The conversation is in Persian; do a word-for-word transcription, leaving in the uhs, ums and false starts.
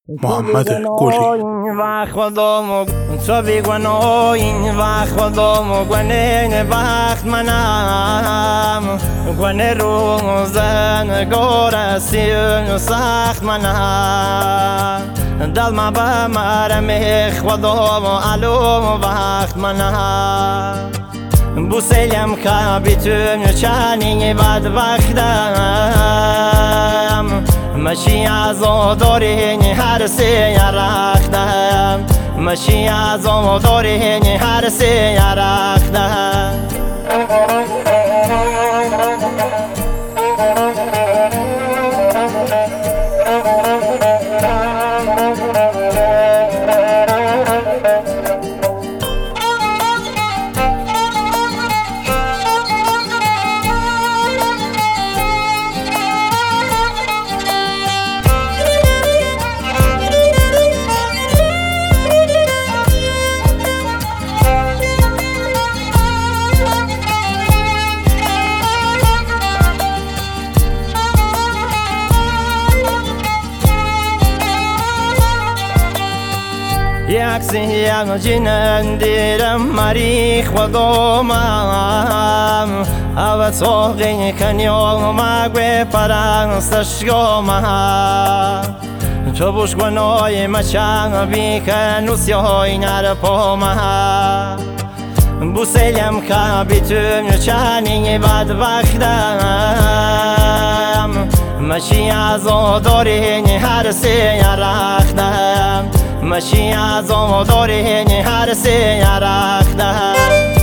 محمد گلی و خودم تو بیگناین و خودم گنین وقت منم گن روزن گرسیم سخت منم دل ما به مرم خودم علوم وقت منم بوسیم که بیتون چنین بد وقتم مشی از دارین هر سه رختم مشی از دارین هر سه رختم یک سیام جنن دیرم مریخ و دومم او سوقی کنیوم مگوی پرنستشگومم تو بوش گنای مچم بیکنوسی های نرپومم بوسیم که بیتون چنین بد وقتم مشی از دارین هر سه رختم مشی از دارین هر سه رختم